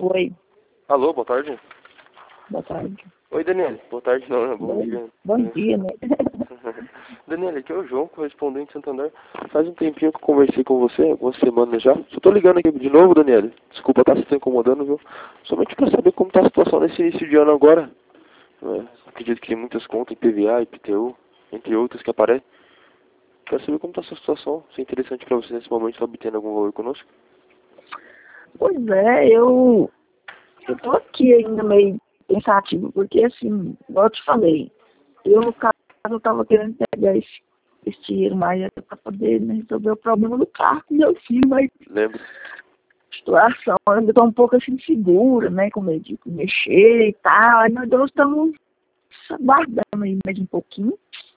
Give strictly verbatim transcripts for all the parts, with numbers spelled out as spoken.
Oi, Alô, boa tarde. boa tarde. Oi, Daniele. Boa tarde, não, né? Bom Bom, dia. bom dia, né? Daniele, aqui é o João, correspondente de Santander. Faz um tempinho que eu conversei com você, algumas semanas já. Só tô ligando aqui de novo, Daniele. Desculpa estar se incomodando, viu? Somente para saber como tá a situação nesse início de ano agora. É, acredito que tem muitas contas, I P V A, I P T U, entre outras que aparecem. Quero saber como tá a sua situação. Se é interessante para você nesse momento estar obtendo algum valor conosco. Pois é, eu, eu tô aqui ainda meio pensativo, porque assim, igual eu te falei, eu no caso eu tava querendo pegar esse, esse dinheiro mais para poder, né, resolver o problema do carro do meu filho, mas Lembro. a situação eu ainda tô um pouco assim segura, né, com medo de mexer e tal, aí nós dois estamos aguardando aí mais um pouquinho,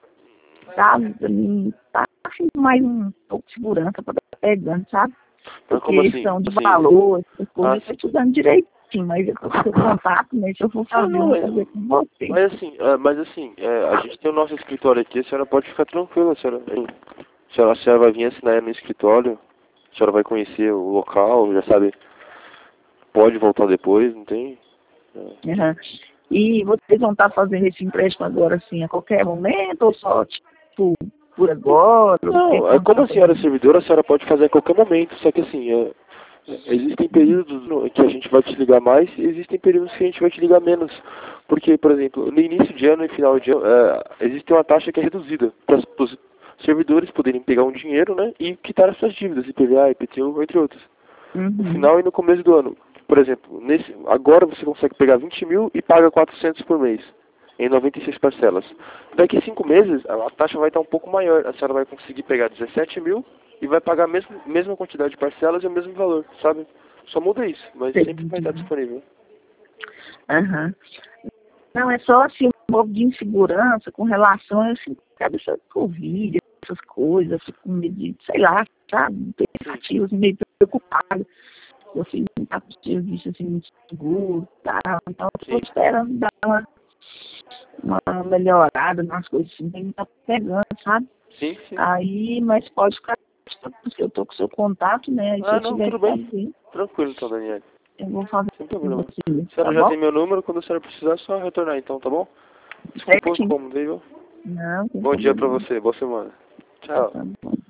sabe, pra mim tá assim mais um pouco de segurança para estar pegando, sabe? Mas Porque como assim? questão de Assim, valor, essas coisas, ah, eu estou estudando direitinho, mas eu tô com seu contato, né? Se eu for Ah, fazer, eu não, vou é, fazer com você. mas assim, é, mas assim, é, a gente tem o nosso escritório aqui, a senhora pode ficar tranquila, a senhora, a senhora, a senhora vai vir assinar no escritório, a senhora vai conhecer o local, já sabe, pode voltar depois, não tem? É. Uhum. E vocês vão estar fazendo esse empréstimo agora, assim, a qualquer momento, ou só, tipo, por agora? O que Não, que é vão como estar a senhora é fazendo? servidora, a senhora pode fazer a qualquer momento, só que assim, é, existem períodos no- que a gente vai te ligar mais e existem períodos que a gente vai te ligar menos. Porque, por exemplo, no início de ano e final de ano, é, existe uma taxa que é reduzida para os servidores poderem pegar um dinheiro, né, e quitar as suas dívidas, I P V A, I P T U, entre outras. No Uhum. final e no começo do ano. Por exemplo, nesse, agora você consegue pegar vinte mil e paga quatrocentos por mês, em noventa e seis parcelas. Daqui a cinco meses, a taxa vai estar um pouco maior. A senhora vai conseguir pegar dezessete mil e vai pagar a mesma, mesma quantidade de parcelas e o mesmo valor, sabe? Só muda isso, mas sempre vai estar Entendi. disponível. Aham. Não, é só, assim, um pouco de insegurança com relação a, assim, sabe, essa Covid, essas coisas, fico com medo de, sei lá, sabe, pensativo, assim, meio preocupado. Meu filho não está com o serviço assim muito seguro, tá? Então eu estou Sim, esperando dar uma, uma melhorada nas coisas assim, que ele tá pegando, sabe? sim, sim. Aí, mas pode ficar, porque eu tô com o seu contato, né? Aí se Ah, eu não, tiver tudo que bem. fazer, Tranquilo então, Daniel. eu vou fazer Sem com problema. você, A tá senhora já bom? tem meu número, quando a senhora precisar, é só retornar então, tá bom? Desculpa o Certinho. incômodo, viu? Não, tem Bom dia problema pra não. você, boa semana. Tá Tchau. bom.